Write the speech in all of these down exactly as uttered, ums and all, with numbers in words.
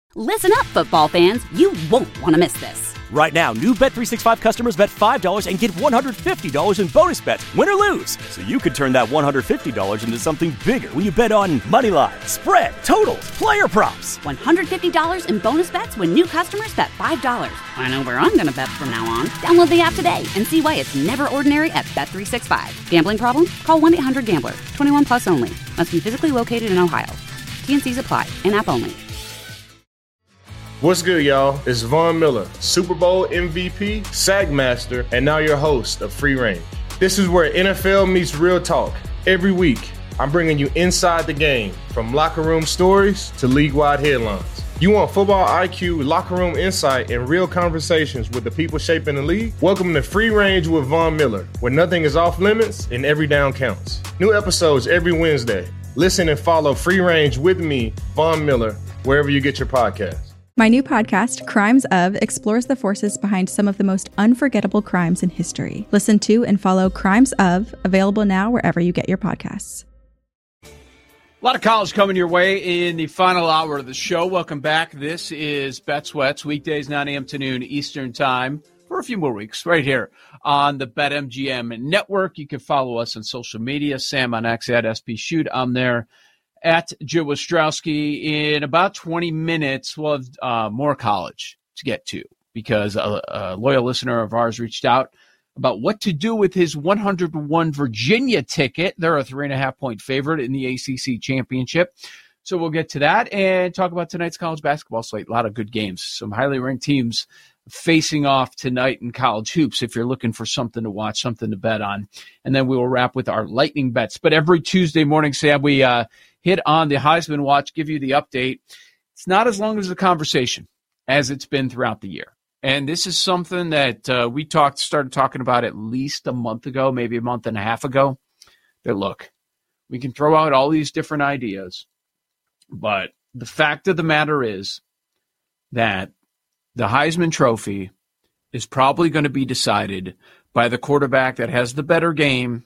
Listen up, football fans. You won't want to miss this. Right now, new Bet three sixty-five customers bet five dollars and get one hundred fifty dollars in bonus bets, win or lose. So you could turn that one hundred fifty dollars into something bigger when you bet on money line, spread, totals, player props. one hundred fifty dollars in bonus bets when new customers bet five dollars. I know where I'm going to bet from now on. Download the app today and see why it's never ordinary at Bet three sixty-five. Gambling problem? Call one eight hundred gambler. twenty-one plus only. Must be physically located in Ohio. T N Cs apply. In-app only. What's good, y'all? It's Von Miller, Super Bowl M V P, Sack Master, and now your host of Free Range. This is where N F L meets real talk. Every week, I'm bringing you inside the game, from locker room stories to league-wide headlines. You want football I Q, locker room insight, and real conversations with the people shaping the league? Welcome to Free Range with Von Miller, where nothing is off limits and every down counts. New episodes every Wednesday. Listen and follow Free Range with me, Von Miller, wherever you get your podcasts. My new podcast, Crimes Of, explores the forces behind some of the most unforgettable crimes in history. Listen to and follow Crimes Of, available now wherever you get your podcasts. A lot of college coming your way in the final hour of the show. Welcome back. This is Bet Sweats, weekdays nine a.m. to noon Eastern Time for a few more weeks right here on the BetMGM Network. You can follow us on social media. Sam on X at S P Shoot. I'm there at Joe Ostrowski. In about twenty minutes, we'll have uh, more college to get to because a, a loyal listener of ours reached out about what to do with his one hundred one Virginia ticket. They're a three and a half point favorite in the A C C championship. So we'll get to that and talk about tonight's college basketball slate. A lot of good games, some highly ranked teams facing off tonight in college hoops if you're looking for something to watch, something to bet on. And then we will wrap with our lightning bets. But every Tuesday morning, Sam, we uh, hit on the Heisman Watch, give you the update. It's not as long as the conversation as it's been throughout the year. And this is something that uh, we talked, started talking about at least a month ago, maybe a month and a half ago, that look, we can throw out all these different ideas, but the fact of the matter is that the Heisman Trophy is probably going to be decided by the quarterback that has the better game,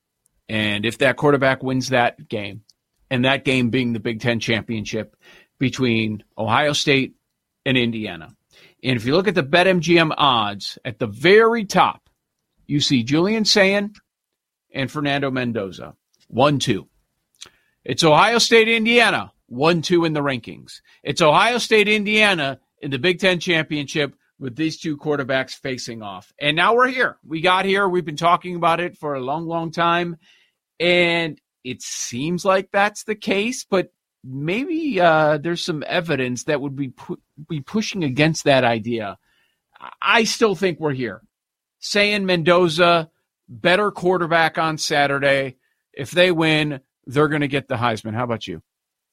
and if that quarterback wins that game, and that game being the Big Ten championship between Ohio State and Indiana. And if you look at the BetMGM odds, at the very top, you see Julian Sayin and Fernando Mendoza, one two. It's Ohio State, Indiana, one two in the rankings. It's Ohio State, Indiana in the Big Ten championship with these two quarterbacks facing off. And now we're here. We got here. We've been talking about it for a long, long time. And it seems like that's the case, but maybe uh, there's some evidence that would be pu- be pushing against that idea. I still think we're here. Saying Mendoza, better quarterback on Saturday. If they win, they're going to get the Heisman. How about you?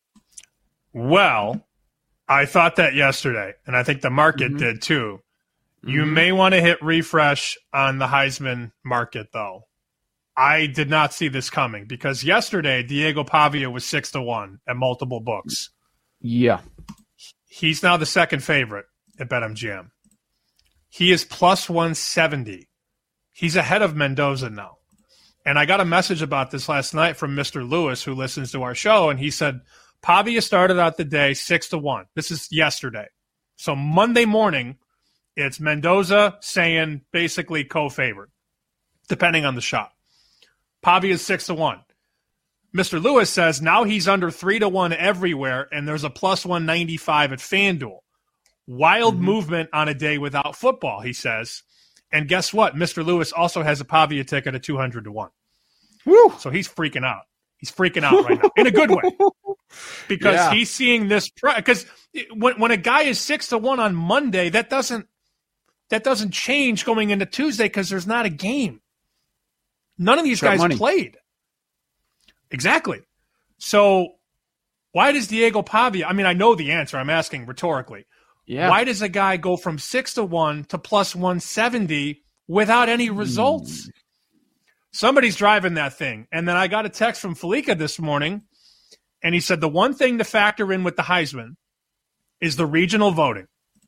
Well, I thought that yesterday, and I think the market mm-hmm. did too. Mm-hmm. You may want to hit refresh on the Heisman market, though. I did not see this coming because yesterday Diego Pavia was six to one at multiple books. Yeah. He's now the second favorite at BetMGM. He is plus one seventy. He's ahead of Mendoza now. And I got a message about this last night from Mister Lewis, who listens to our show, and he said Pavia started out the day six to one. This is yesterday. So Monday morning, it's Mendoza saying basically co-favorite, depending on the shot. Pavia is six to one. Mister Lewis says now he's under three to one everywhere, and there's a plus one ninety five at FanDuel. Wild mm-hmm. movement on a day without football, he says. And guess what? Mister Lewis also has a Pavia ticket at two hundred to one. Woo! So he's freaking out. He's freaking out right now in a good way because yeah. he's seeing this. Because when when a guy is six to one on Monday, that doesn't that doesn't change going into Tuesday because there's not a game. None of these Trap guys money. played. Exactly. So why does Diego Pavia, I mean, I know the answer. I'm asking rhetorically. Yeah. Why does a guy go from six to one to plus one seventy without any results? Mm. Somebody's driving that thing. And then I got a text from Felica this morning, and he said the one thing to factor in with the Heisman is the regional voting.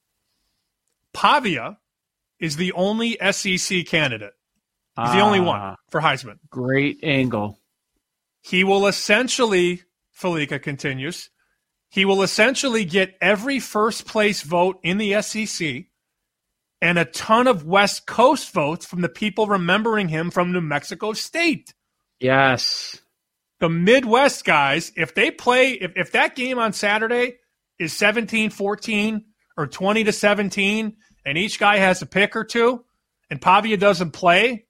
Pavia is the only S E C candidate. He's the only one for Heisman. Great angle. He will essentially, Felica continues, He will essentially get every first place vote in the S E C and a ton of West Coast votes from the people remembering him from New Mexico State. Yes. The Midwest guys, if they play, if, if that game on Saturday is seventeen fourteen or twenty to seventeen, and each guy has a pick or two, and Pavia doesn't play,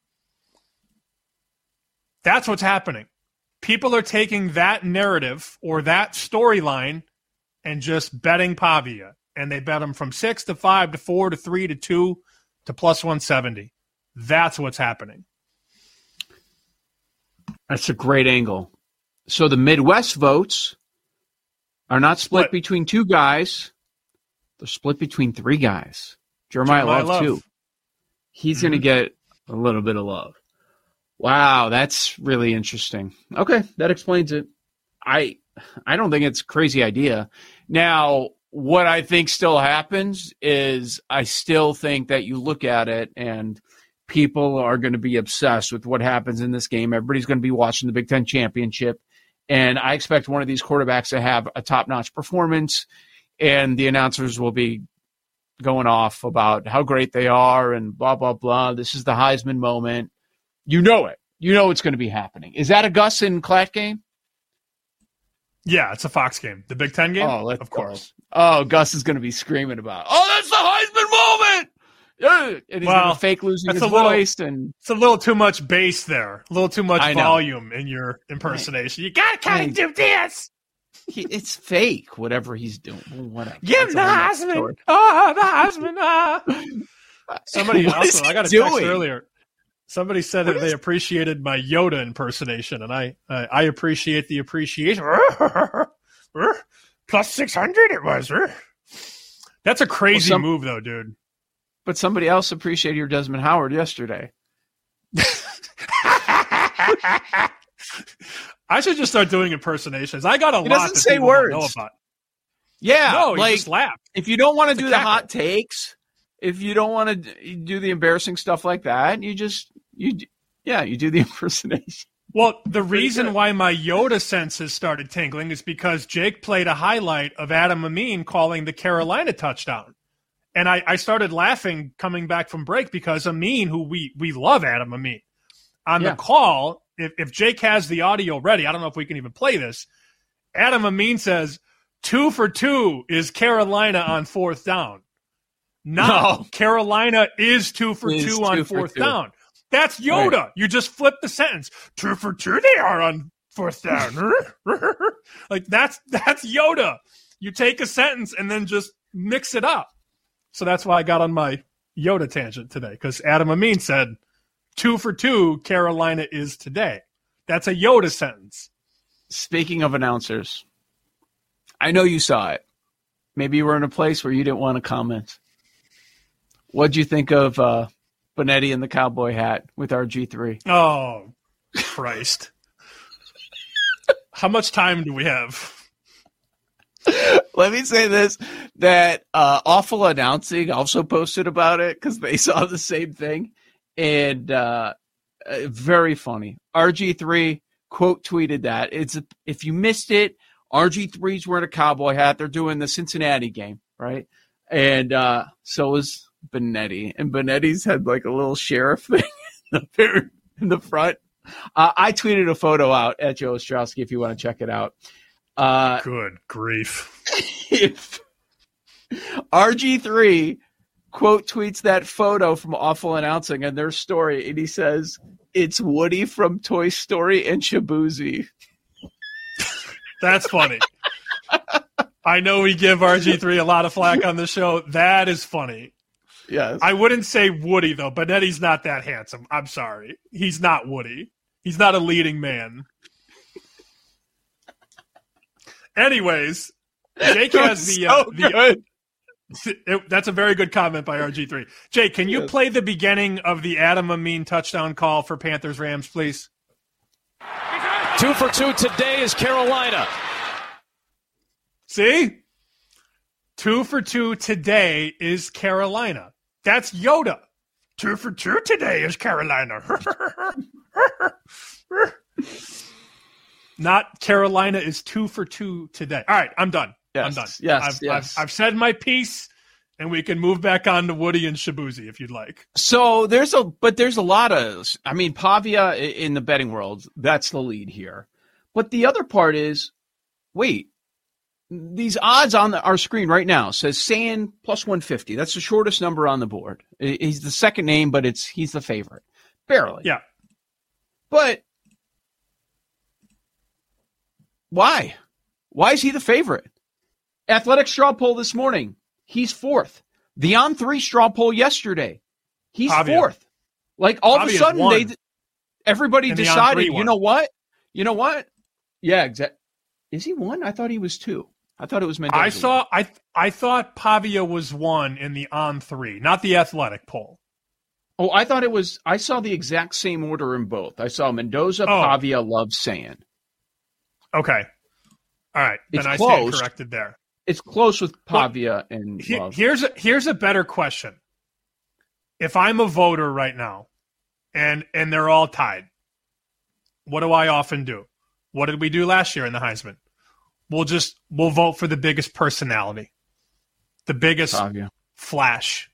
that's what's happening. People are taking that narrative or that storyline and just betting Pavia. And they bet him from six to five to four to three to two to plus one seventy. That's what's happening. That's a great angle. So the Midwest votes are not split what? between two guys. They're split between three guys. Jeremiah, Jeremiah Love, Love, too. He's mm-hmm. going to get a little bit of love. Wow, that's really interesting. Okay, that explains it. I I don't think it's a crazy idea. Now, what I think still happens is I still think that you look at it and people are going to be obsessed with what happens in this game. Everybody's going to be watching the Big Ten Championship. And I expect one of these quarterbacks to have a top-notch performance, and the announcers will be going off about how great they are and blah, blah, blah. This is the Heisman moment. You know it. You know it's going to be happening. Is that a Gus and Klatt game? Yeah, it's a Fox game. The Big Ten game? Oh, of course. Go. Oh, Gus is going to be screaming about, oh, that's the Heisman moment! And he's well, going to fake losing his little, voice. And it's a little too much bass there. A little too much volume in your impersonation. You got to kind of do this. He, it's fake, whatever he's doing. Whatever. Give the Heisman. Oh, the Heisman. Oh. Somebody also, I got a text earlier. Somebody said that they appreciated my Yoda impersonation, and I uh, I appreciate the appreciation. Plus six hundred it was. That's a crazy well, some, move, though, dude. But somebody else appreciated your Desmond Howard yesterday. I should just start doing impersonations. I got a he lot doesn't that say people words. don't know about. Yeah, no, like, you just laugh. If you don't want to it's do the hot takes, if you don't want to do the embarrassing stuff like that, you just you yeah you do the impersonation. Well, the reason why my Yoda senses started tingling is because Jake played a highlight of Adam Amin calling the Carolina touchdown. And I, I started laughing coming back from break because Amin, who we we love Adam Amin, on yeah. the call, if, if Jake has the audio ready, I don't know if we can even play this, Adam Amin says, two for two is Carolina on fourth down. Not no. Carolina is two for is two on two fourth two. down. That's Yoda. Right. You just flip the sentence. Two for two they are on fourth down. Like that's that's Yoda. You take a sentence and then just mix it up. So that's why I got on my Yoda tangent today, because Adam Amin said, two for two, Carolina is today. That's a Yoda sentence. Speaking of announcers, I know you saw it. Maybe you were in a place where you didn't want to comment. What'd you think of uh, Benetti in the cowboy hat with R G three? Oh, Christ. How much time do we have? Let me say this, that uh, Awful Announcing also posted about it because they saw the same thing. And uh, very funny. R G three quote tweeted that. It's if you missed it, R G three's wearing a cowboy hat. They're doing the Cincinnati game, right? And uh, so was Benetti. And Benetti's had like a little sheriff thing up there in the front. Uh, I tweeted a photo out at Joe Ostrowski if you want to check it out. Uh, Good grief. If R G three quote tweets that photo from Awful Announcing and their story, and he says, it's Woody from Toy Story and Shabuzi. That's funny. I know we give R G three a lot of flack on the show. That is funny. Yes. I wouldn't say Woody, though. Benetti's not that handsome. I'm sorry. He's not Woody. He's not a leading man. Anyways, Jake has the, uh, so the it, that's a very good comment by R G three. Jake, can you yes. play the beginning of the Adam Amin touchdown call for Panthers Rams, please? Two for two today is Carolina. See? Two for two today is Carolina. That's Yoda. Two for two today is Carolina. Not Carolina is two for two today. All right, I'm done. Yes. I'm done. Yes, I've, yes. I've, I've said my piece, and we can move back on to Woody and Shabuzi if you'd like. So there's a, but there's a lot of, I mean, Pavia in the betting world, that's the lead here. But the other part is, wait, these odds on the, our screen right now says Sand plus one fifty. That's the shortest number on the board. He's the second name, but it's he's the favorite. Barely. Yeah. But why? Why is he the favorite? Athletic straw poll this morning. He's fourth. The on three straw poll yesterday. He's Pavia. fourth. Like all Pavia's of a sudden, one. they everybody And the decided, on three you one. know what? You know what? Yeah, exactly. Is he one? I thought he was two. I thought it was Mendoza. I saw. I I thought Pavia was one in the on three, not the athletic poll. Oh, I thought it was. I saw the exact same order in both. I saw Mendoza, Oh. Pavia, Love, Sand. Okay. All right. It's then I stand close. corrected there. It's close with Pavia and He- Love. here's a, here's a better question. If I'm a voter right now, and and they're all tied, what do I often do? What did we do last year in the Heisman? We'll just we'll vote for the biggest personality, the biggest Pavia. flash.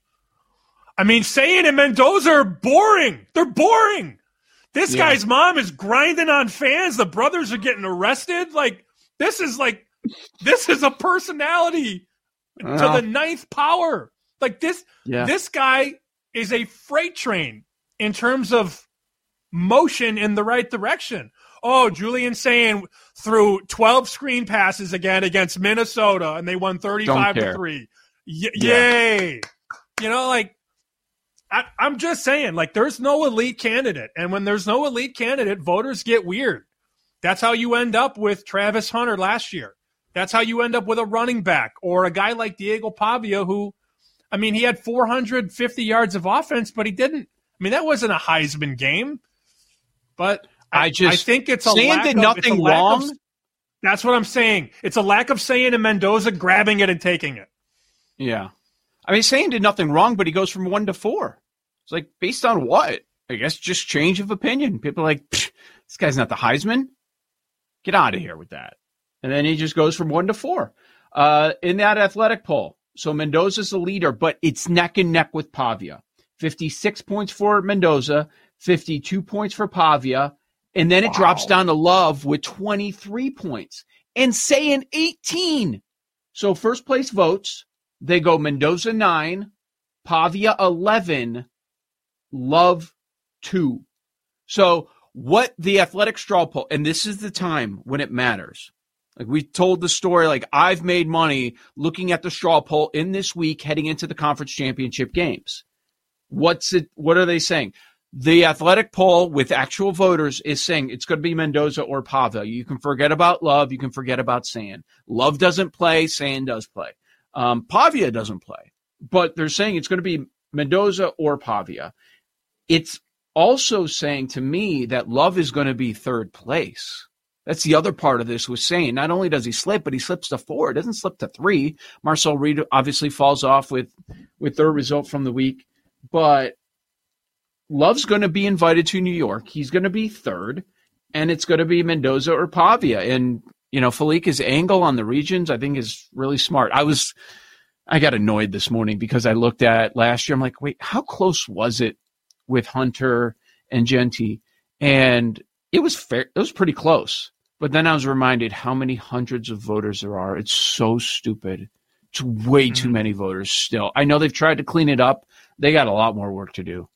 I mean, Sayin and Mendoza are boring. They're boring. This Yeah. guy's mom is grinding on fans. The brothers are getting arrested. Like this is like this is a personality to Well. the ninth power. Like this, Yeah. this guy is a freight train in terms of motion in the right direction. Oh, Julian Sayin threw twelve screen passes again against Minnesota, and they won thirty-five to care. three. Y- Yeah. Yay! You know, like I, I'm just saying, like there's no elite candidate, and when there's no elite candidate, voters get weird. That's how you end up with Travis Hunter last year. That's how you end up with a running back or a guy like Diego Pavia, who, I mean, he had four hundred fifty yards of offense, but he didn't. I mean, that wasn't a Heisman game. But I, I just I think it's a Sand lack did of, nothing it's a lack wrong. Of, that's what I'm saying. It's a lack of Sayin and Mendoza grabbing it and taking it. Yeah. I mean, Sand did nothing wrong, but he goes from one to four. It's like, based on what? I guess just change of opinion. People are like, this guy's not the Heisman. Get out of here with that. And then he just goes from one to four. Uh, in that athletic poll, so Mendoza's the leader, but it's neck and neck with Pavia. fifty-six points for Mendoza, fifty-two points for Pavia, and then it Wow. drops down to Love with twenty-three points and Sayin eighteen. So first place votes, they go Mendoza nine, Pavia eleven, Love two. So what the athletic straw poll, and this is the time when it matters. Like we told the story, like I've made money looking at the straw poll in this week heading into the conference championship games. What's it? What are they saying? The athletic poll with actual voters is saying it's going to be Mendoza or Pavia. You can forget about Love. You can forget about Sand. Love doesn't play. Sand does play. Um, Pavia doesn't play. But they're saying it's going to be Mendoza or Pavia. It's also saying to me that Love is going to be third place. That's the other part of this was saying not only does he slip, but he slips to four. It doesn't slip to three. Marcel Reed obviously falls off with, with their result from the week. But Love's going to be invited to New York. He's going to be third, and it's going to be Mendoza or Pavia. And, you know, Falika's angle on the regions, I think, is really smart. I was, I got annoyed this morning because I looked at last year. I'm like, wait, how close was it with Hunter and Genty? And it was fair. It was pretty close. But then I was reminded how many hundreds of voters there are. It's so stupid. It's way too many voters still. I know they've tried to clean it up. They got a lot more work to do.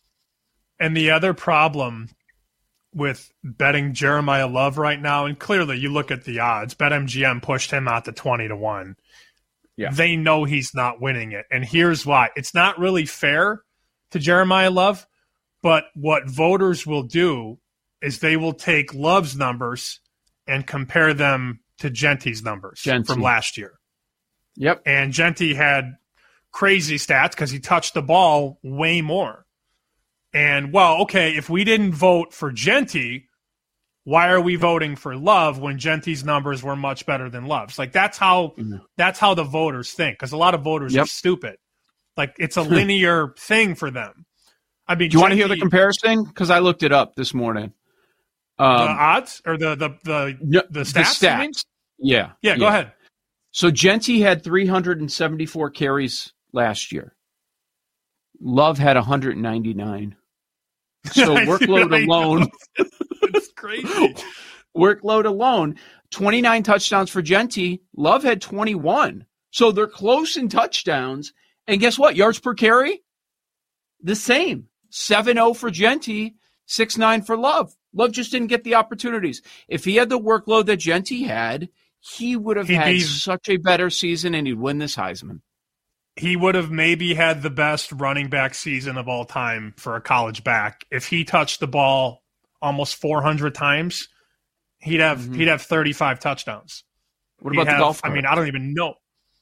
And the other problem with betting Jeremiah Love right now, and clearly you look at the odds, BetMGM pushed him out to twenty to one. Yeah. They know he's not winning it. And here's why. It's not really fair to Jeremiah Love, but what voters will do is they will take Love's numbers and compare them to Genty's numbers Genty. from last year. Yep. And Genty had crazy stats because he touched the ball way more. And, well, okay, if we didn't vote for Genty, why are we voting for Love when Genty's numbers were much better than Love's? Like, that's how Mm-hmm. that's how the voters think, because a lot of voters Yep. are stupid. Like, it's a linear thing for them. I mean, Do you want to hear Genty- the comparison? Because I looked it up this morning. the Um, odds or the the the, no, the stats? The you mean? stats. Yeah. Yeah, go ahead. So Genty had three hundred seventy-four carries last year. Love had one hundred ninety-nine. So workload alone. It's crazy. Workload alone, twenty-nine touchdowns for Genty. Love had twenty-one. So they're close in touchdowns. And guess what? Yards per carry? The same. seven oh for Genty, six nine for Love. Love just didn't get the opportunities. If he had the workload that Genty had, he would have He'd had be, such a better season and he'd win this Heisman. He would have maybe had the best running back season of all time for a college back. If he touched the ball almost four hundred times, he'd have mm-hmm. he'd have thirty-five touchdowns. What he'd about have, the golf cart? I mean, I don't even know.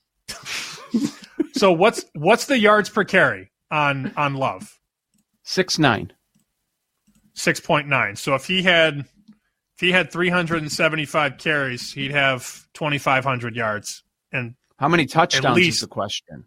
So what's what's the yards per carry on on Love? Six nine. Six point nine. So if he had if he had three hundred and seventy five carries, he'd have twenty five hundred yards. And how many touchdowns least, is the question?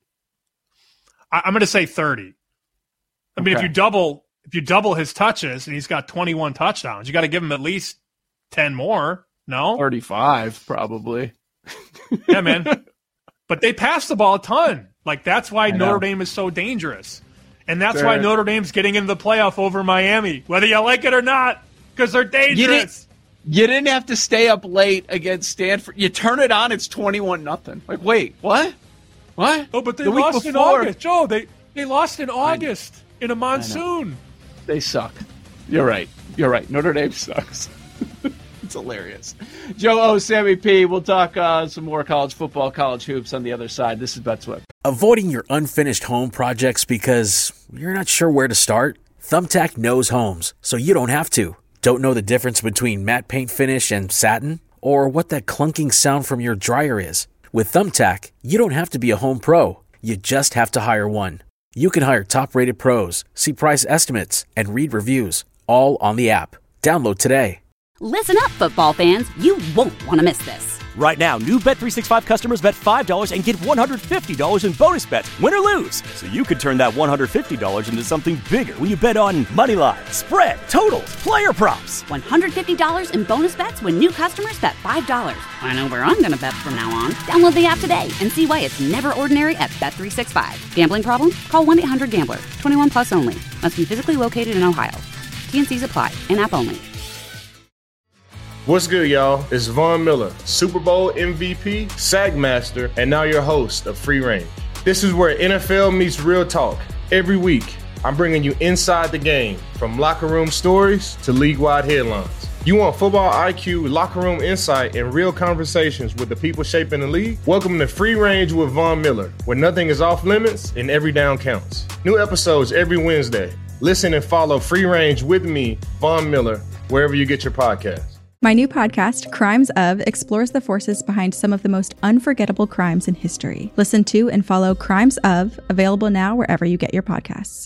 I, I'm going to say thirty. I mean, okay. if you double if you double his touches and he's got twenty one touchdowns, you got to give him at least ten more. No, thirty five probably. Yeah, man. But they pass the ball a ton. Like, that's why Notre Dame is so dangerous. And that's sure. why Notre Dame's getting into the playoff over Miami, whether you like it or not, because they're dangerous. You didn't, you didn't have to stay up late against Stanford. You turn it on, it's twenty-one nothing. Like, wait, what? What? Oh, but they the lost in August. Joe, they, they lost in August in a I monsoon. They suck. You're right. You're right. Notre Dame sucks. It's hilarious. Joe O, Sammy P. We'll talk uh, some more college football, college hoops on the other side. This is Betts Web. Avoiding your unfinished home projects because you're not sure where to start? Thumbtack knows homes, so you don't have to. Don't know the difference between matte paint finish and satin? Or what that clunking sound from your dryer is? With Thumbtack, you don't have to be a home pro. You just have to hire one. You can hire top-rated pros, see price estimates, and read reviews, all on the app. Download today. Listen up, football fans. You won't want to miss this. Right now, new Bet three sixty-five customers bet five dollars and get one hundred fifty dollars in bonus bets, win or lose. So you could turn that one hundred fifty dollars into something bigger when you bet on money line, spread, totals, player props. one hundred fifty dollars in bonus bets when new customers bet five dollars. I know where I'm going to bet from now on. Download the app today and see why it's never ordinary at Bet three sixty-five. Gambling problem? Call one eight hundred gambler. twenty-one plus only. Must be physically located in Ohio. T N Cs apply. In-app only. What's good, y'all? It's Von Miller, Super Bowl M V P, Sack Master, and now your host of Free Range. This is where N F L meets real talk. Every week, I'm bringing you inside the game, from locker room stories to league-wide headlines. You want football I Q, locker room insight, and real conversations with the people shaping the league? Welcome to Free Range with Von Miller, where nothing is off limits and every down counts. New episodes every Wednesday. Listen and follow Free Range with me, Von Miller, wherever you get your podcasts. My new podcast, Crimes Of, explores the forces behind some of the most unforgettable crimes in history. Listen to and follow Crimes Of, available now wherever you get your podcasts.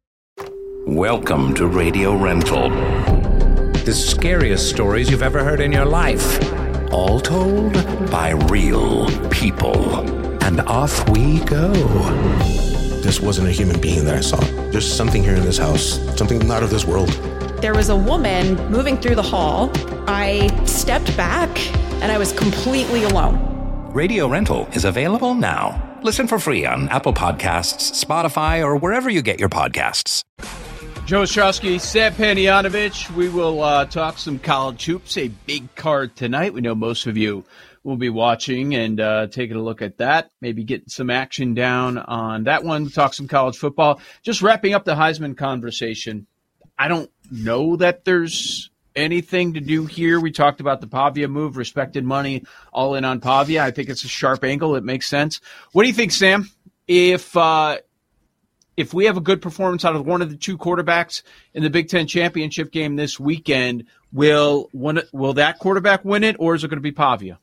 Welcome to Radio Rental. The scariest stories you've ever heard in your life. All told by real people. And off we go. This wasn't a human being that I saw. There's something here in this house, something not of this world. There was a woman moving through the hall. I stepped back and I was completely alone. Radio Rental is available now. Listen for free on Apple Podcasts, Spotify, or wherever you get your podcasts. Joe Ostrowski, Sam Panayotovich. We will uh, talk some college hoops, a big card tonight. We know most of you will be watching and uh, taking a look at that, maybe getting some action down on that one, talk some college football. Just wrapping up the Heisman conversation. I don't know that there's anything to do here. We talked about the Pavia move, respected money, all in on Pavia. I think it's a sharp angle. It makes sense. What do you think, Sam? If uh, if we have a good performance out of one of the two quarterbacks in the Big Ten championship game this weekend, will one will that quarterback win it, or is it going to be Pavia?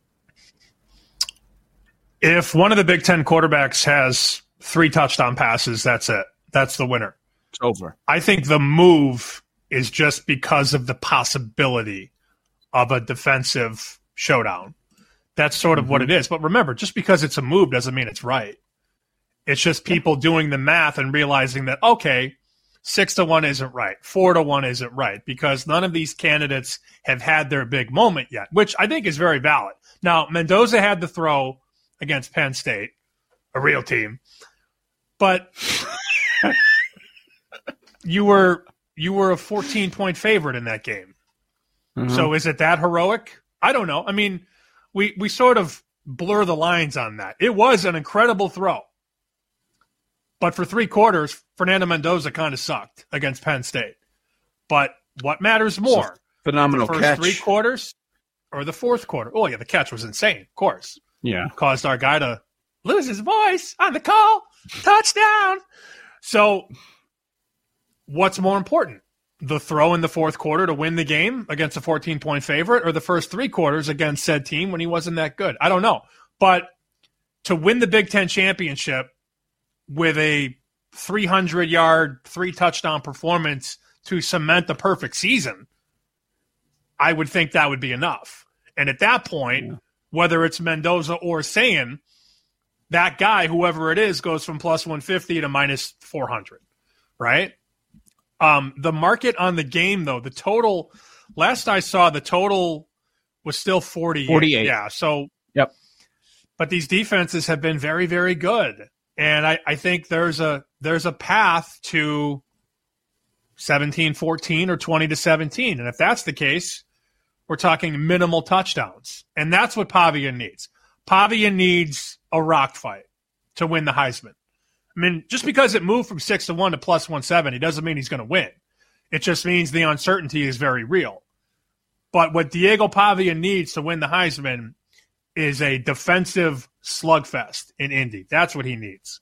If one of the Big Ten quarterbacks has three touchdown passes, that's it. That's the winner. It's over. I think the move is just because of the possibility of a defensive showdown. That's sort of mm-hmm. what it is. But remember, just because it's a move doesn't mean it's right. It's just people doing the math and realizing that, okay, six to one isn't right. Four to one isn't right, because none of these candidates have had their big moment yet, which I think is very valid. Now, Mendoza had the throw against Penn State, a real team. But you were you were a fourteen-point favorite in that game. Mm-hmm. So is it that heroic? I don't know. I mean, we we sort of blur the lines on that. It was an incredible throw. But for three quarters, Fernando Mendoza kind of sucked against Penn State. But what matters more? Phenomenal the first catch. three quarters or the fourth quarter? Oh, yeah, the catch was insane, of course. Yeah. Caused our guy to lose his voice on the call. Touchdown. So what's more important? The throw in the fourth quarter to win the game against a fourteen-point favorite, or the first three quarters against said team when he wasn't that good? I don't know. But to win the Big Ten championship with a three hundred yard, three-touchdown performance to cement the perfect season, I would think that would be enough. And at that point, yeah. whether it's Mendoza or Sayin, that guy, whoever it is, goes from plus one fifty to minus four hundred, right? Um, the market on the game, though, the total, last I saw, the total was still forty-eight. forty-eight. Yeah, so. Yep. But these defenses have been very, very good. And I, I think there's a there's a path to seventeen fourteen or twenty to seventeen. And if that's the case, we're talking minimal touchdowns. And that's what Pavia needs. Pavia needs a rock fight to win the Heisman. I mean, just because it moved from six to one to plus one seventy doesn't mean he's going to win. It just means the uncertainty is very real. But what Diego Pavia needs to win the Heisman is a defensive slugfest in Indy. That's what he needs.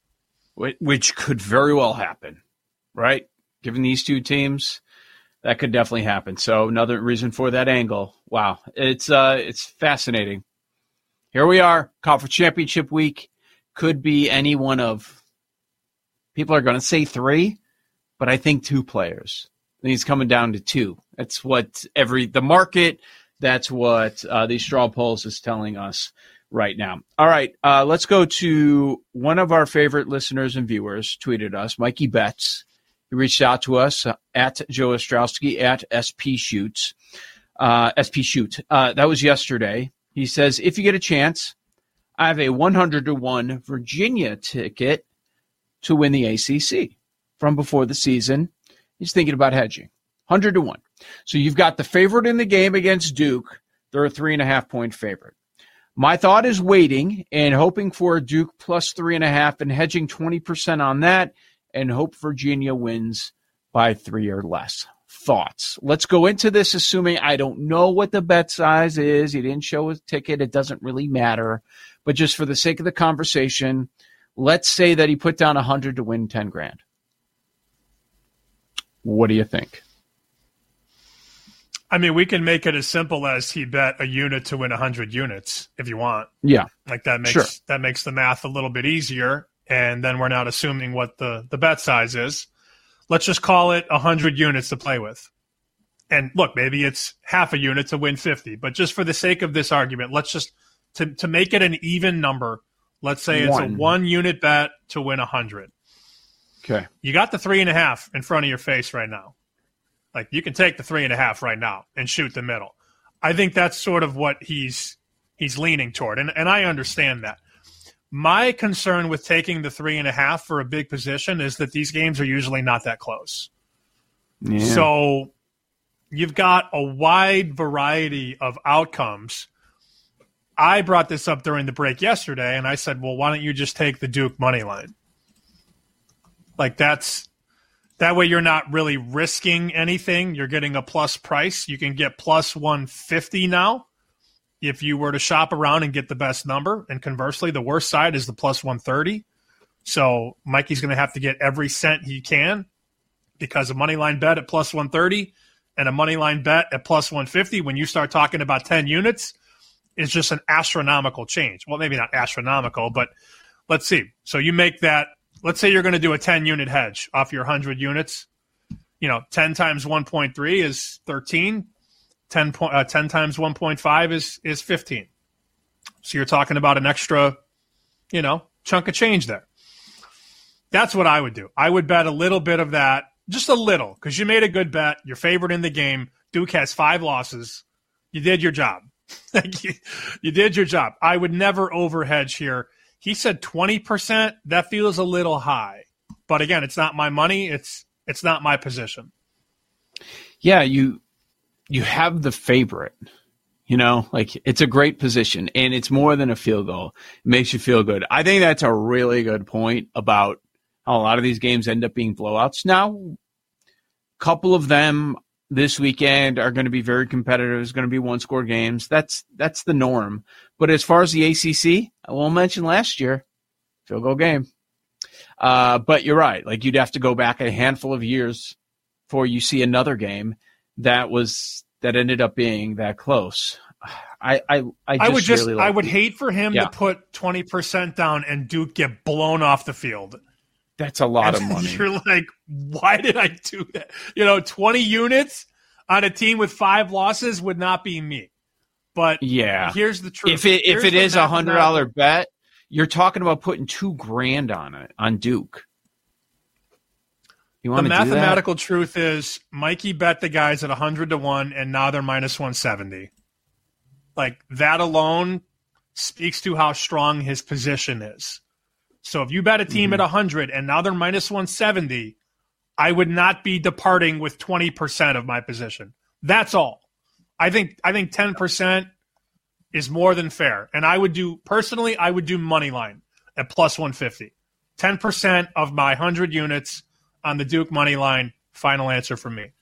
Which could very well happen, right? Given these two teams, that could definitely happen. So another reason for that angle. Wow. It's uh, it's fascinating. Here we are, Conference Championship week. Could be any one of, people are going to say three, but I think two players. I think it's coming down to two. That's what every, the market, that's what uh, these straw polls is telling us right now. All right, uh, let's go to one of our favorite listeners and viewers tweeted us, Mikey Betts. He reached out to us uh, at Joe Ostrowski at S P Shoots. Uh, S P Shoot. Uh, that was yesterday. He says, if you get a chance, I have a one hundred to one Virginia ticket to win the A C C from before the season. He's thinking about hedging. one hundred to one. So you've got the favorite in the game against Duke. They're a three and a half point favorite. My thought is waiting and hoping for a Duke plus three and a half and hedging twenty percent on that and hope Virginia wins by three or less. Thoughts? Let's go into this assuming I don't know what the bet size is. He didn't show his ticket. It doesn't really matter. But just for the sake of the conversation, let's say that he put down one hundred to win ten grand. What do you think? I mean, we can make it as simple as he bet a unit to win one hundred units if you want. Yeah. Like that makes sure. that makes the math a little bit easier, and then we're not assuming what the, the bet size is. Let's just call it one hundred units to play with. And look, maybe it's half a unit to win fifty, but just for the sake of this argument, let's just, to, to make it an even number, let's say it's one. a one-unit bet to win one hundred. Okay. You got the three and a half in front of your face right now. Like, you can take the three and a half right now and shoot the middle. I think that's sort of what he's he's leaning toward, and, and I understand that. My concern with taking the three and a half for a big position is that these games are usually not that close. Yeah. So you've got a wide variety of outcomes. I brought this up during the break yesterday, and I said, well, why don't you just take the Duke money line? Like, that's that way you're not really risking anything. You're getting a plus price. You can get plus one fifty now if you were to shop around and get the best number. And conversely, the worst side is the plus one thirty. So Mikey's going to have to get every cent he can, because a money line bet at plus one thirty and a money line bet at plus one fifty, when you start talking about ten units, is just an astronomical change. Well, maybe not astronomical, but let's see. So you make that, let's say you're going to do a ten-unit hedge off your one hundred units. You know, ten times one point three is thirteen. ten, uh, ten times one point five is, is fifteen. So you're talking about an extra, you know, chunk of change there. That's what I would do. I would bet a little bit of that, just a little, because you made a good bet. You're favored in the game. Duke has five losses. You did your job. Like you, you did your job. I would never overhedge here. He said twenty percent. That feels a little high. But again, it's not my money. It's it's not my position. Yeah, you you have the favorite. You know, like it's a great position, and it's more than a field goal. It makes you feel good. I think that's a really good point about how a lot of these games end up being blowouts. Now, a couple of them this weekend are going to be very competitive. It's going to be one-score games. That's that's the norm. But as far as the A C C, I won't mention last year, field goal game. Uh, but you're right. Like you'd have to go back a handful of years before you see another game that was that ended up being that close. I I, I, just I would just really like I would it. hate for him yeah. to put twenty percent down and Duke get blown off the field. That's a lot and of money. You're like, why did I do that? You know, twenty units on a team with five losses would not be me. But yeah, here's the truth. If it here's if it is a hundred dollar mathematical- bet, you're talking about putting two grand on it on Duke. You The want to do that? mathematical truth is Mikey bet the guys at one hundred to one, and now they're minus one seventy. Like, that alone speaks to how strong his position is. So if you bet a team Mm-hmm. at one hundred and now they're minus one seventy, I would not be departing with twenty percent of my position. That's all. I think I think ten percent is more than fair. And I would do, personally, I would do money line at plus one fifty. ten percent of my one hundred units on the Duke money line. Final answer from me.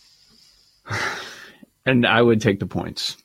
And I would take the points.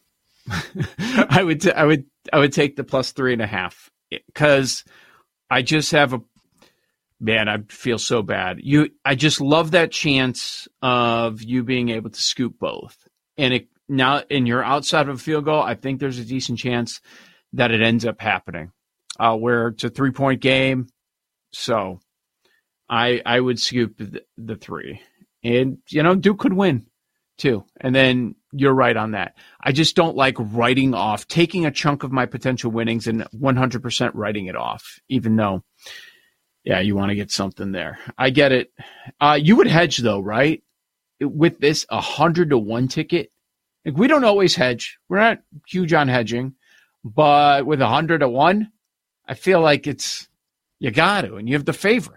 I would, t- I would, I would take the plus three and a half because I just have a man. I feel so bad. You, I just love that chance of you being able to scoop both. And it now, and you're outside of a field goal. I think there's a decent chance that it ends up happening. Uh, where it's a three point game, so I I would scoop the, the three, and you know Duke could win too. And then you're right on that. I just don't like writing off, taking a chunk of my potential winnings and one hundred percent writing it off, even though, yeah, you want to get something there. I get it. Uh, you would hedge though, right? With this a hundred to one ticket, like we don't always hedge. We're not huge on hedging, but with a hundred to one, I feel like it's you got to, and you have the favorite.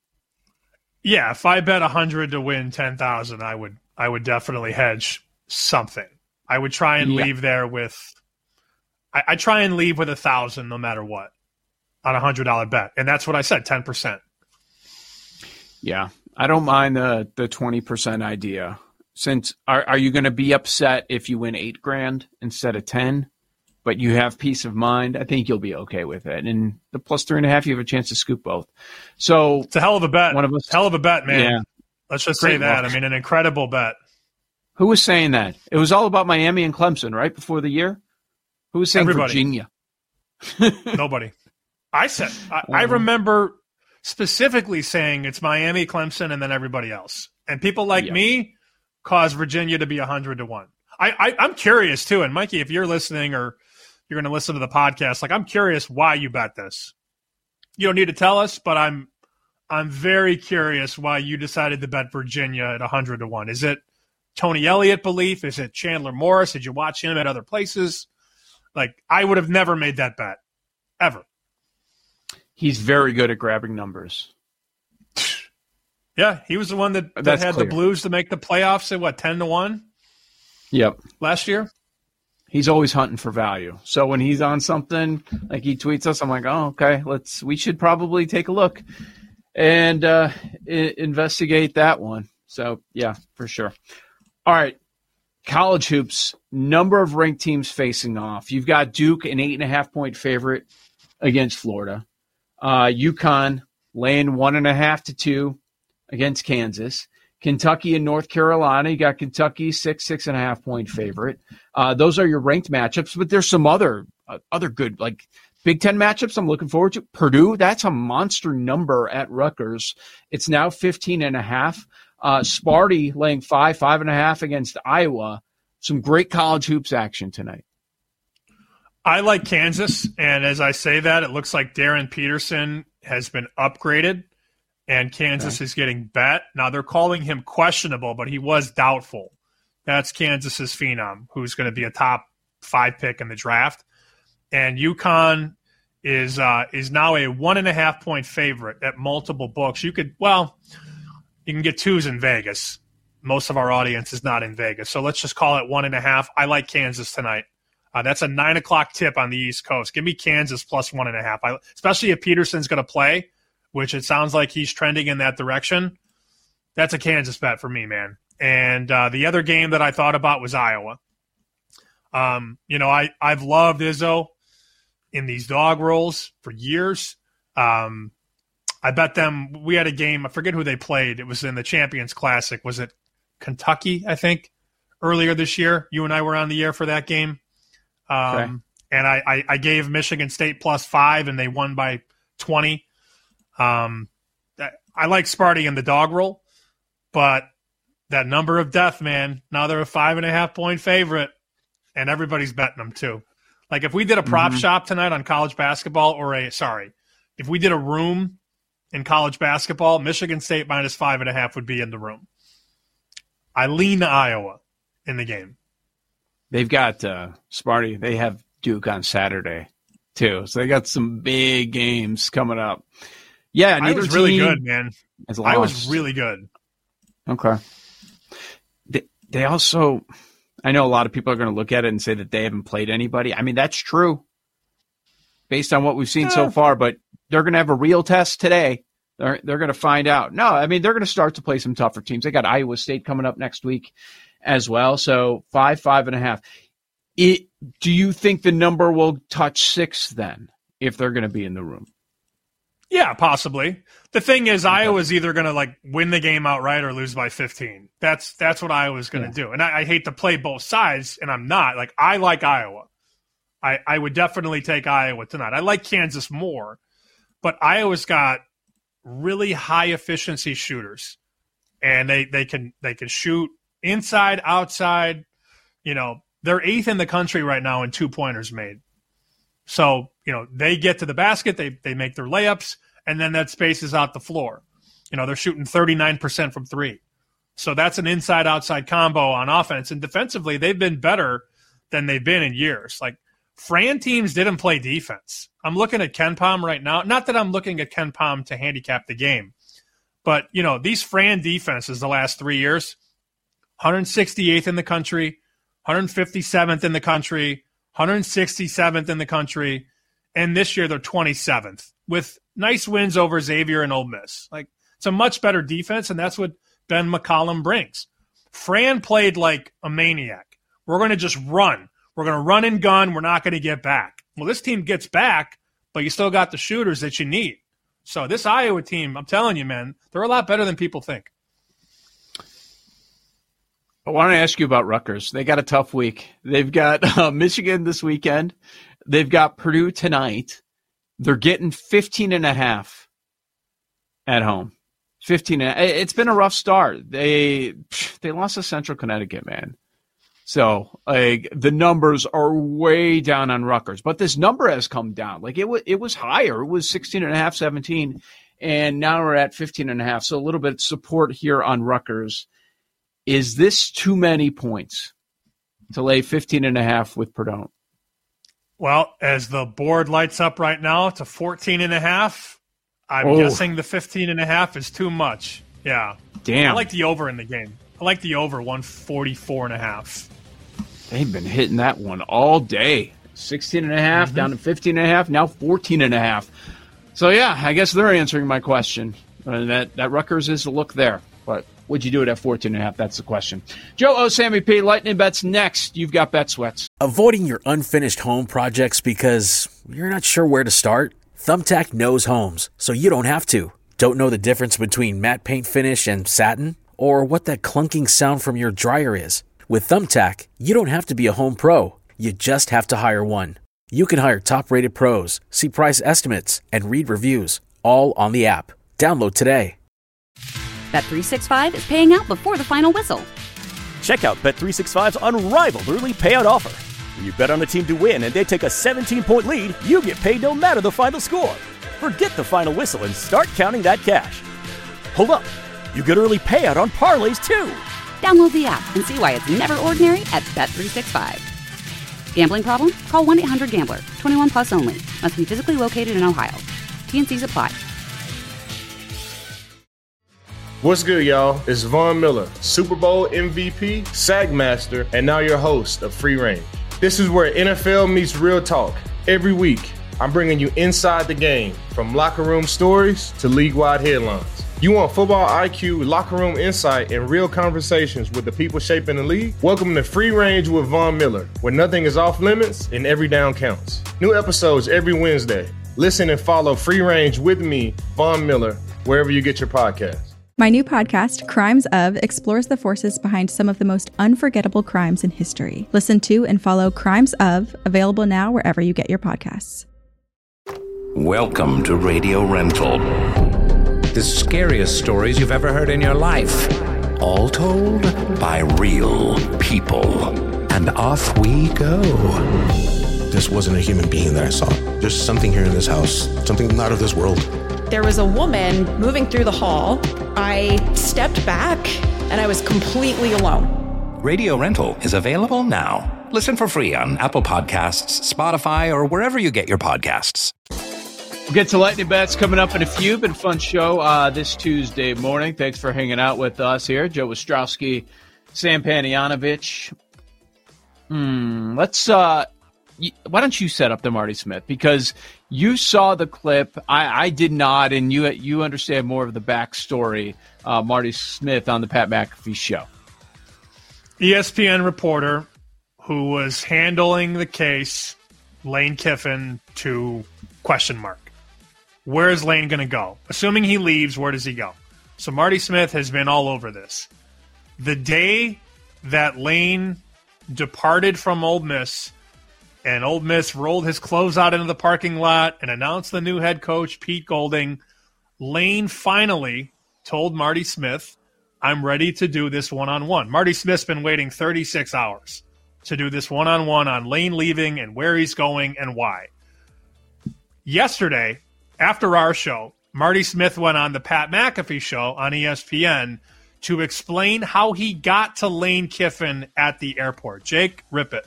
Yeah, if I bet one hundred to win ten thousand, I would I would definitely hedge something. I would try and Yeah. leave there with I, I try and leave with a thousand no matter what on a hundred dollar bet. And that's what I said, ten percent. Yeah. I don't mind the the twenty percent idea. Since are are you gonna be upset if you win eight grand instead of ten? But you have peace of mind, I think you'll be okay with it. And the plus three and a half, you have a chance to scoop both. So it's a hell of a bet. One of us, hell of a bet, man. Yeah. Let's just Great say that. luck. I mean, an incredible bet. Who was saying that? It was all about Miami and Clemson, right before the year. Who was saying Everybody. Virginia? Nobody. I said. I, I remember specifically saying it's Miami, Clemson, and then everybody else. And people like Yeah. me cause Virginia to be a hundred to one. I, I I'm curious too. And Mikey, if you're listening or you're going to listen to the podcast, like I'm curious why you bet this. You don't need to tell us, but I'm I'm very curious why you decided to bet Virginia at a hundred to one. Is it Tony Elliott belief? Is it Chandler Morris? Did you watch him at other places? Like I would have never made that bet ever. He's very good at grabbing numbers. Yeah, he was the one that, that That's had clear. the Blues to make the playoffs at what, ten to one Yep. last year? He's always hunting for value. So when he's on something, like he tweets us, I'm like, oh, okay, let's. We should probably take a look and uh, I- investigate that one. So yeah, for sure. All right, college hoops. Number of ranked teams facing off. You've got Duke, an eight and a half point favorite against Florida. Uh, UConn laying one and a half to two against Kansas. Kentucky and North Carolina, you got Kentucky six, six and a half point favorite. Uh, those are your ranked matchups, but there's some other uh, other good like Big Ten matchups I'm looking forward to. Purdue, that's a monster number at Rutgers. It's now fifteen and a half. Uh, Sparty laying five, five and a half against Iowa. Some great college hoops action tonight. I like Kansas, and as I say that, it looks like Darren Peterson has been upgraded, and Kansas Okay. is getting bet. Now, they're calling him questionable, but he was doubtful. That's Kansas's phenom, who's going to be a top five pick in the draft. And UConn is uh, is now a one and a half point favorite at multiple books. You could, well, you can get twos in Vegas. Most of our audience is not in Vegas. So let's just call it one and a half. I like Kansas tonight. Uh, that's a nine o'clock tip on the East Coast. Give me Kansas plus one and a half. I, especially if Peterson's going to play, which it sounds like he's trending in that direction. That's a Kansas bet for me, man. And uh, the other game that I thought about was Iowa. Um, you know, I, I've loved Izzo in these dog rolls for years. Um, I bet them, we had a game, I forget who they played. It was in the Champions Classic. Was it Kentucky, I think, earlier this year? You and I were on the air for that game. Um, okay. And I, I, I gave Michigan State plus five, and they won by twenty. Um, I like Sparty in the dog roll, but that number of death, man, now they're a five and a half point favorite, and everybody's betting them too. Like if we did a prop mm-hmm. shop tonight on college basketball, or a, sorry, if we did a room in college basketball, Michigan State minus five and a half would be in the room. I lean to Iowa in the game. They've got uh, Sparty. They have Duke on Saturday too, so they got some big games coming up. Yeah, I was really good, man. I was really good. Okay. They, they also, I know a lot of people are going to look at it and say that they haven't played anybody. I mean, that's true based on what we've seen yeah. so far, but they're going to have a real test today. They're, they're going to find out. No, I mean, they're going to start to play some tougher teams. They got Iowa State coming up next week as well. So five, five and a half. It, do you think the number will touch six then if they're going to be in the room? Yeah, possibly. The thing is, okay. Iowa's either going to like win the game outright or lose by fifteen. That's that's what Iowa's going to yeah. do. And I, I hate to play both sides, and I'm not. Like I like Iowa. I, I would definitely take Iowa tonight. I like Kansas more, but Iowa's got really high efficiency shooters, and they they can they can shoot inside, outside. You know, they're eighth in the country right now in two pointers made. So, you know, they get to the basket, they they make their layups, and then that spaces out the floor. You know, they're shooting thirty-nine percent from three. So that's an inside-outside combo on offense. And defensively, they've been better than they've been in years. Like, Fran teams didn't play defense. I'm looking at KenPom right now. Not that I'm looking at KenPom to handicap the game. But, you know, these Fran defenses the last three years, one hundred sixty-eighth in the country, one hundred fifty-seventh in the country, one hundred sixty-seventh in the country, and this year they're twenty-seventh with nice wins over Xavier and Ole Miss. Like, it's a much better defense, and that's what Ben McCollum brings. Fran played like a maniac. We're going to just run. We're going to run and gun. We're not going to get back. Well, this team gets back, but you still got the shooters that you need. So this Iowa team, I'm telling you, man, they're a lot better than people think. I want to ask you about Rutgers. They got a tough week. They've got uh, Michigan this weekend. They've got Purdue tonight. They're getting fifteen and a half at home. fifteen. It's been a rough start. They they lost to Central Connecticut, man. So like the numbers are way down on Rutgers, but this number has come down. Like it was it was higher. It was sixteen and a half, seventeen, and now we're at fifteen and a half. So a little bit of support here on Rutgers. Is this too many points to lay fifteen and a half with Purdue? Well, as the board lights up right now to fourteen and a half, I'm oh. guessing the fifteen and a half is too much. Yeah. Damn. I like the over in the game. I like the over one forty-four and a half. They've been hitting that one all day. sixteen and a half mm-hmm. down to fifteen and a half, now fourteen and a half. So yeah, I guess they're answering my question. Uh, that that Rutgers is a look there. But would you do it at fourteen and a half? That's the question. Joe O. Sammy P. Lightning Bets next. You've got Bet Sweats. Avoiding your unfinished home projects because you're not sure where to start? Thumbtack knows homes, so you don't have to. Don't know the difference between matte paint finish and satin? Or what that clunking sound from your dryer is? With Thumbtack, you don't have to be a home pro. You just have to hire one. You can hire top-rated pros, see price estimates, and read reviews, all on the app. Download today. Bet three sixty-five is paying out before the final whistle. Check out Bet three sixty-five's unrivaled early payout offer. When you bet on a team to win and they take a seventeen-point lead, you get paid no matter the final score. Forget the final whistle and start counting that cash. Hold up. You get early payout on parlays, too. Download the app and see why it's never ordinary at Bet three sixty-five. Gambling problem? Call one eight hundred gambler. twenty-one plus only. Must be physically located in Ohio. T and C's apply. What's good, y'all? It's Von Miller, Super Bowl M V P, SAG Master, and now your host of Free Range. This is where N F L meets real talk. Every week, I'm bringing you inside the game, from locker room stories to league-wide headlines. You want football I Q, locker room insight, and real conversations with the people shaping the league? Welcome to Free Range with Von Miller, where nothing is off limits and every down counts. New episodes every Wednesday. Listen and follow Free Range with me, Von Miller, wherever you get your podcasts. My new podcast, Crimes Of, explores the forces behind some of the most unforgettable crimes in history. Listen to and follow Crimes Of, available now wherever you get your podcasts. Welcome to Radio Rental. The scariest stories you've ever heard in your life. All told by real people. And off we go. This wasn't a human being that I saw. There's something here in this house, something not of this world. There was a woman moving through the hall. I stepped back and I was completely alone. Radio Rental is available now. Listen for free on Apple Podcasts, Spotify, or wherever you get your podcasts. We'll get to Lightning Bets coming up in a few. Been a fun show uh, this Tuesday morning. Thanks for hanging out with us here. Joe Ostrowski, Sam Panayonovich. Hmm, let's, uh, y- why don't you set up the Marty Smith? Because you saw the clip. I, I did not, and you you understand more of the backstory. Uh, Marty Smith on the Pat McAfee show. E S P N reporter who was handling the case, Lane Kiffin, to question mark. Where is Lane going to go? Assuming he leaves, where does he go? So Marty Smith has been all over this. The day that Lane departed from Ole Miss and Ole Miss rolled his clothes out into the parking lot and announced the new head coach, Pete Golding, Lane finally told Marty Smith, I'm ready to do this one-on-one. Marty Smith's been waiting thirty-six hours to do this one-on-one on Lane leaving and where he's going and why. Yesterday, after our show, Marty Smith went on the Pat McAfee show on E S P N to explain how he got to Lane Kiffin at the airport. Jake, rip it.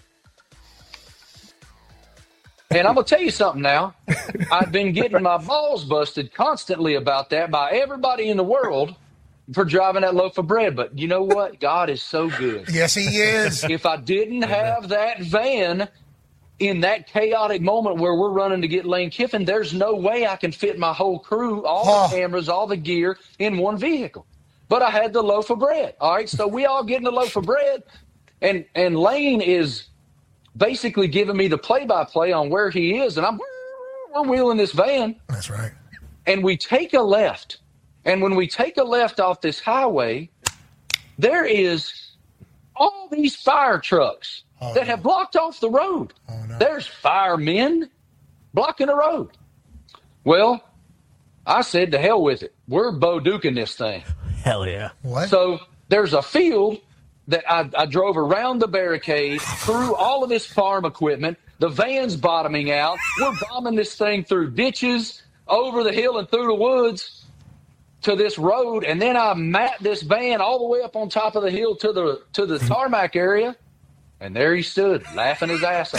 And I'm going to tell you something now. I've been getting my balls busted constantly about that by everybody in the world for driving that loaf of bread. But you know what? God is so good. Yes, he is. If I didn't have that van in that chaotic moment where we're running to get Lane Kiffin, there's no way I can fit my whole crew, all oh. the cameras, all the gear in one vehicle. But I had the loaf of bread. All right, so we all getting the loaf of bread. And, and Lane is basically giving me the play-by-play on where he is, and I'm we're wheeling this van. That's right. And we take a left, and when we take a left off this highway, there is all these fire trucks oh, that no. have blocked off the road. Oh, no. There's firemen blocking the road. Well, I said to hell with it. We're Bo Duking this thing. Hell yeah. What? So there's a field that I, I drove around the barricade, through all of this farm equipment. The van's bottoming out. We're bombing this thing through ditches, over the hill and through the woods to this road. And then I mat this van all the way up on top of the hill to the to the tarmac area. And there he stood, laughing his ass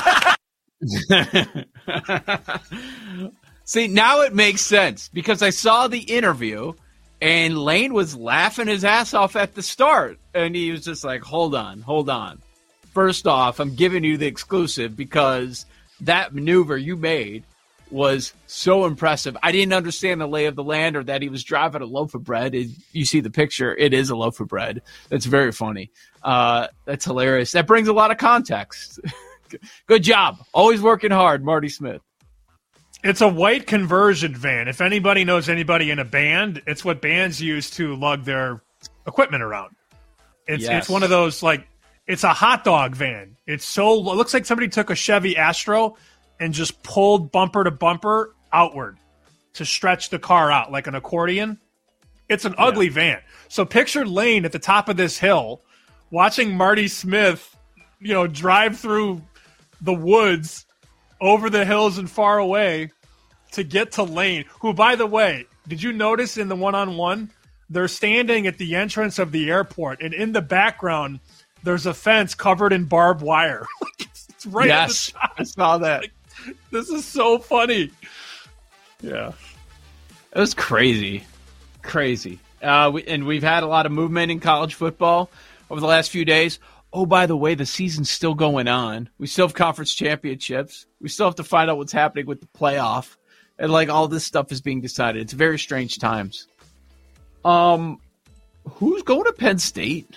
off. See, now it makes sense because I saw the interview. And Lane was laughing his ass off at the start. And he was just like, hold on, hold on. First off, I'm giving you the exclusive because that maneuver you made was so impressive. I didn't understand the lay of the land or that he was driving a loaf of bread. It, you see the picture. It is a loaf of bread. That's very funny. Uh, that's hilarious. That brings a lot of context. Good job. Always working hard, Marty Smith. It's a white conversion van. If anybody knows anybody in a band, it's what bands use to lug their equipment around. It's yes. it's one of those, like, it's a hot dog van. It's so, it looks like somebody took a Chevy Astro and just pulled bumper to bumper outward to stretch the car out like an accordion. It's an ugly yeah. van. So picture Lane at the top of this hill watching Marty Smith, you know, drive through the woods over the hills and far away to get to Lane, who, by the way, did you notice in the one-on-one, they're standing at the entrance of the airport, and in the background, there's a fence covered in barbed wire. It's right yes, at the top. I saw that. Like, this is so funny. Yeah. It was crazy. Crazy. Uh, we, and we've had a lot of movement in college football over the last few days. Oh, by the way, the season's still going on. We still have conference championships. We still have to find out what's happening with the playoff. And, like, all this stuff is being decided. It's very strange times. Um, who's going to Penn State?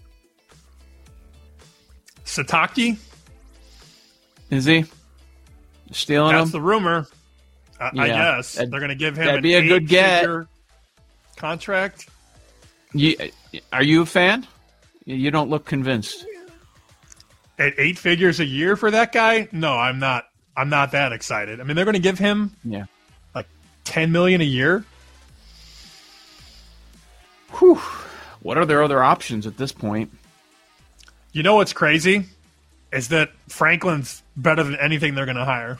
Sataki? Is he? Stealing That's him? the rumor. I, Yeah. I guess. That'd- They're going to give him that'd an be a good get. eight-figure contract. You, are you a fan? You don't look convinced. At eight figures a year for that guy? No, I'm not. I'm not that excited. I mean, they're going to give him yeah. like ten million dollars a year. Whew. What are their other options at this point? You know what's crazy? Is that Franklin's better than anything they're going to hire.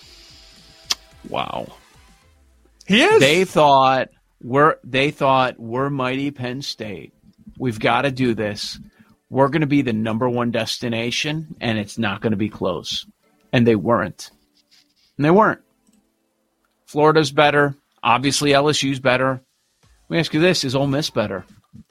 Wow. He is. They thought we're they thought we're mighty Penn State. We've got to do this. We're going to be the number one destination, and it's not going to be close. And they weren't. And they weren't. Florida's better. Obviously, L S U's better. Let me ask you this. Is Ole Miss better?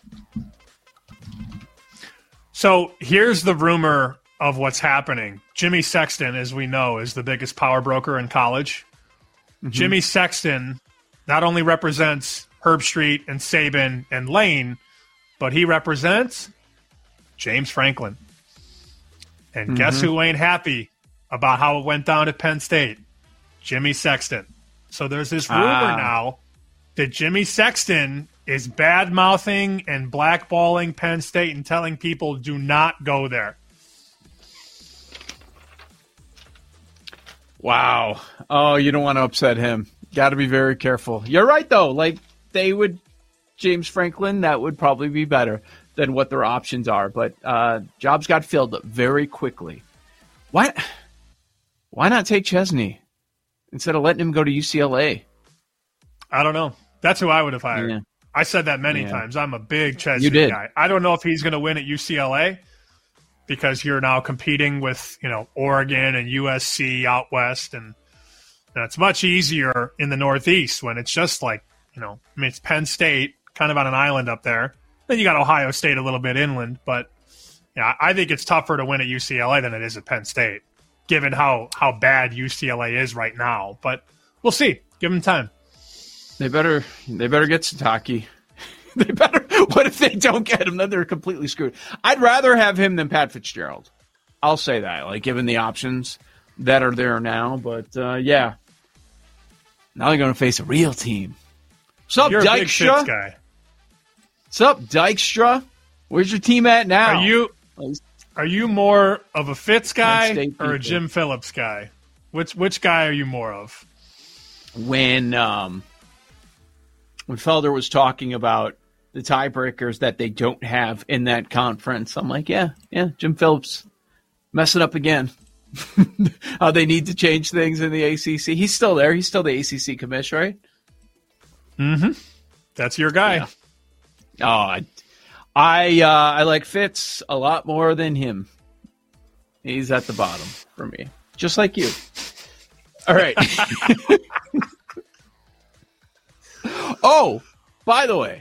So here's the rumor of what's happening. Jimmy Sexton, as we know, is the biggest power broker in college. Mm-hmm. Jimmy Sexton not only represents Herb Street and Saban and Lane, but he represents James Franklin. And mm-hmm. guess who ain't happy about how it went down at Penn State? Jimmy Sexton. So there's this rumor ah. now that Jimmy Sexton is bad-mouthing and blackballing Penn State and telling people do not go there. Wow. Oh, you don't want to upset him. Got to be very careful. You're right, though. Like, they would, James Franklin, that would probably be better than what their options are. But uh, jobs got filled very quickly. Why, why not take Chesney instead of letting him go to U C L A? I don't know. That's who I would have hired. Yeah. I said that many yeah. times. I'm a big Chesney you did. guy. I don't know if he's going to win at U C L A because you're now competing with, you know, Oregon and U S C out west, and, and it's much easier in the Northeast when it's just like, you know, I mean, it's Penn State, kind of on an island up there. Then you got Ohio State a little bit inland, but yeah, I think it's tougher to win at U C L A than it is at Penn State, given how how bad U C L A is right now. But we'll see. Give them time. They better they better get Sataki. They better. What if they don't get him? Then they're completely screwed. I'd rather have him than Pat Fitzgerald. I'll say that, like, given the options that are there now. But uh, yeah, now they're going to face a real team. What's up, You're Dykstra? a big Fitz guy. What's up, Dykstra? Where's your team at now? Are you are you more of a Fitz guy or a Jim Phillips guy? Which which guy are you more of? When um, when Felder was talking about the tiebreakers that they don't have in that conference, I'm like, yeah, yeah, Jim Phillips messing up again. How they need to change things in the A C C. He's still there. He's still the A C C commish, right? Mm-hmm. That's your guy. Yeah. Oh, I, I, uh, I like Fitz a lot more than him. He's at the bottom for me, just like you. All right. Oh, by the way,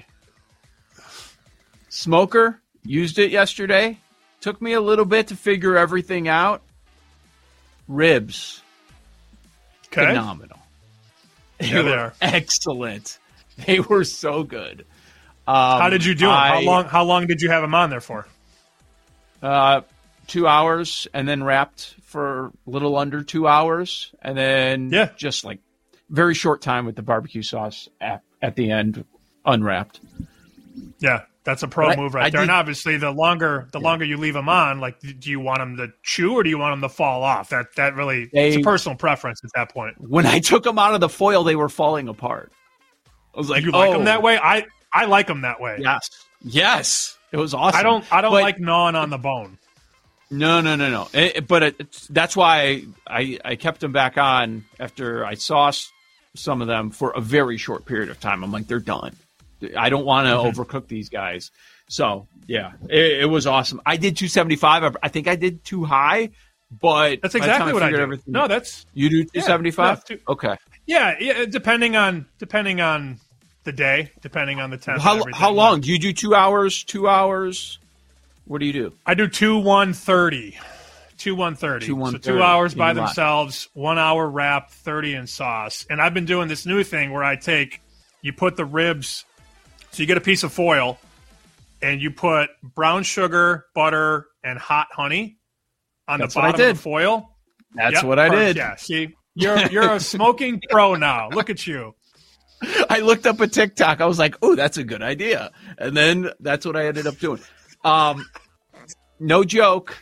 Smoker used it yesterday. Took me a little bit to figure everything out. Ribs. Okay. Phenomenal. They yeah, were they are. excellent. They were so good. Um, how did you do it? How long? How long did you have them on there for? Uh, two hours, and then wrapped for a little under two hours, and then yeah. just like very short time with the barbecue sauce at, at the end, unwrapped. Yeah, that's a pro but move I, right I there. did, and obviously, the longer the yeah. longer you leave them on, like, do you want them to chew or do you want them to fall off? That that really they, it's a personal preference at that point. When I took them out of the foil, they were falling apart. I was like, you oh. like them that way? I, I like them that way. Yes. Yes. It was awesome. I don't I don't but, like gnawing on the bone. No, no, no, no. It, but it, it's, that's why I, I kept them back on after I sauced some of them for a very short period of time. I'm like, they're done. I don't want to mm-hmm. overcook these guys. So, yeah, it, it was awesome. I did two seventy-five. I, I think I did too high. But that's exactly what I do. Everything. No, that's you do two seventy-five. Yeah, no, okay. Yeah, yeah. Depending on depending on the day, depending on the temp. How how long do you do? Two hours? Two hours? What do you do? I do two one thirty. Two one thirty. So two hours by themselves, one hour wrap, thirty in sauce. And I've been doing this new thing where I take, you put the ribs, so you get a piece of foil, and you put brown sugar, butter, and hot honey on That's the bottom what I did. of the foil. That's yep, what I perfect. did. Yeah, see, you're you're a smoking pro now. Look at you. I looked up a TikTok. I was like, oh, that's a good idea. And then that's what I ended up doing. Um, no joke.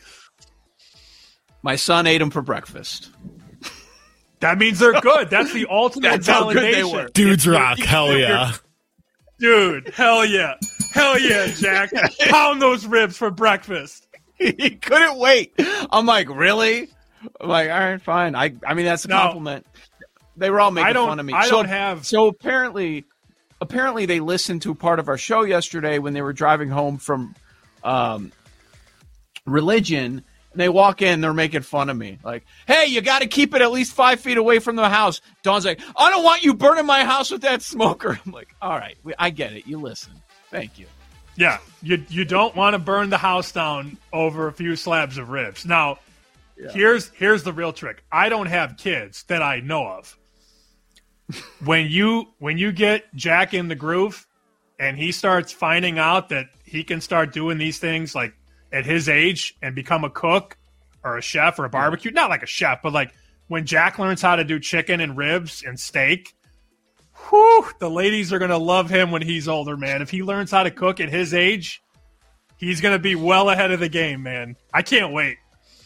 My son ate them for breakfast. That means they're good. That's the ultimate That's how validation. good they were. Dudes rock. Hell yeah. Dude, hell yeah. Hell yeah, Jack. Pound those ribs for breakfast. He couldn't wait. I'm like, really? I'm like, all right, fine. I I mean, that's a No. compliment. They were all making I don't- fun of me. I so, don't have- So apparently, apparently they listened to part of our show yesterday when they were driving home from um, religion. And they walk in, they're making fun of me. Like, hey, you got to keep it at least five feet away from the house. Dawn's like, I don't want you burning my house with that smoker. I'm like, all right, we, I get it. You listen. Thank you. Yeah, you you don't want to burn the house down over a few slabs of ribs. Now, Yeah. here's here's the real trick. I don't have kids that I know of. when you when you get Jack in the groove and he starts finding out that he can start doing these things like at his age and become a cook or a chef or a barbecue, not like a chef, but like when Jack learns how to do chicken and ribs and steak, whew, the ladies are going to love him when he's older, man. If he learns how to cook at his age, he's going to be well ahead of the game, man. I can't wait.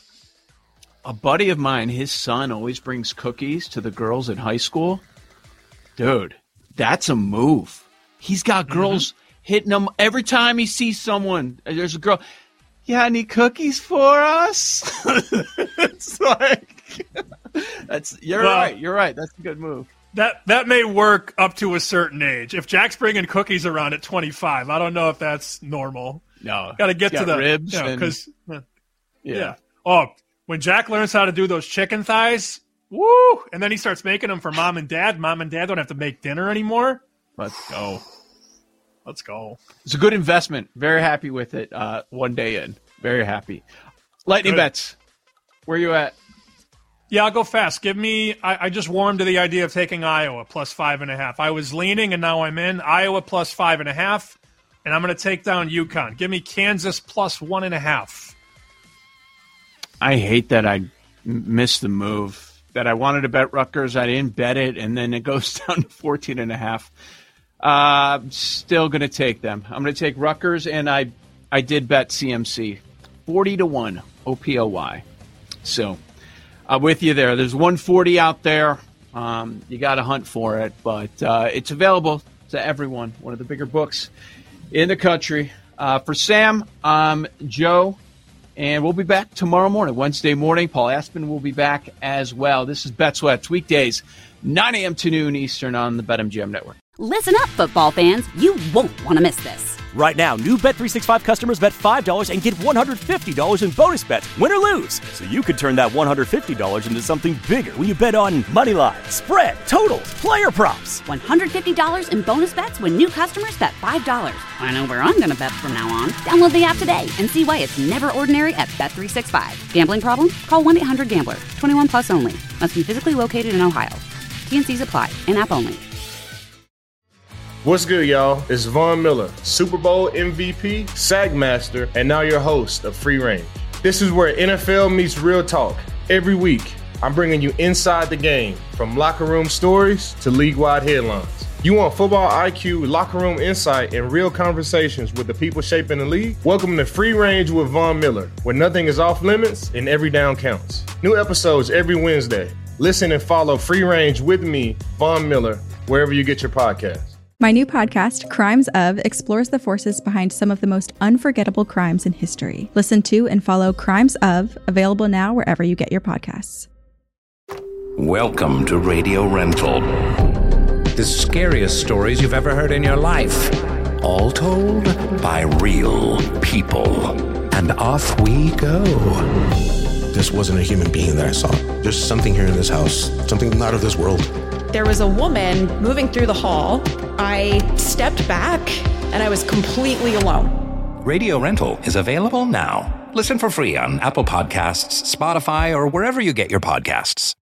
A buddy of mine, his son always brings cookies to the girls at high school. Dude, that's a move. He's got girls mm-hmm. hitting him every time he sees someone. There's a girl. Yeah, any cookies for us? It's like that's you're well, right. You're right. That's a good move. That that may work up to a certain age. If Jack's bringing cookies around at twenty-five, I don't know if that's normal. No, got to get to the ribs. You know, and, cause, yeah. yeah. Oh, when Jack learns how to do those chicken thighs, woo! And then he starts making them for mom and dad. Mom and dad don't have to make dinner anymore. Let's go. Let's go. It's a good investment. Very happy with it. Uh, one day in. Very happy. Lightning good. Bets. Where you at? Yeah, I'll go fast. Give me, I, I just warmed to the idea of taking Iowa plus five and a half. I was leaning and now I'm in. Iowa plus five and a half. And I'm going to take down UConn. Give me Kansas plus one and a half. I hate that I missed the move. That I wanted to bet Rutgers. I didn't bet it. And then it goes down to fourteen and a half. Uh, I'm still going to take them. I'm going to take Rutgers, and I I did bet C M C. forty to one, O P O Y. So, I'm with you there. There's one forty out there. Um, you got to hunt for it, but uh, it's available to everyone. One of the bigger books in the country. Uh, for Sam, I'm Joe, and we'll be back tomorrow morning, Wednesday morning. Paul Aspen will be back as well. This is Bet Sweats, weekdays, nine a.m. to noon Eastern on the BetMGM Network. Listen up, football fans. You won't want to miss this. Right now, new Bet three sixty-five customers bet five dollars and get one hundred fifty dollars in bonus bets, win or lose. So you could turn that one hundred fifty dollars into something bigger when you bet on money line, spread, totals, player props. one hundred fifty dollars in bonus bets when new customers bet five dollars. I know where I'm going to bet from now on. Download the app today and see why it's never ordinary at Bet three sixty-five. Gambling problem? Call one eight hundred gambler. twenty-one plus only. Must be physically located in Ohio. T and C's apply. In-app only. What's good, y'all? It's Von Miller, Super Bowl M V P, SAG Master, and now your host of Free Range. This is where N F L meets real talk. Every week, I'm bringing you inside the game, from locker room stories to league-wide headlines. You want football I Q, locker room insight, and real conversations with the people shaping the league? Welcome to Free Range with Von Miller, where nothing is off limits and every down counts. New episodes every Wednesday. Listen and follow Free Range with me, Von Miller, wherever you get your podcasts. My new podcast, Crimes Of, explores the forces behind some of the most unforgettable crimes in history. Listen to and follow Crimes Of, available now wherever you get your podcasts. Welcome to Radio Rental. The scariest stories you've ever heard in your life. All told by real people. And off we go. this wasn't a human being that I saw. There's something here in this house, something not of this world. There was a woman moving through the hall. I stepped back and I was completely alone. Radio Rental is available now. Listen for free on Apple Podcasts, Spotify, or wherever you get your podcasts.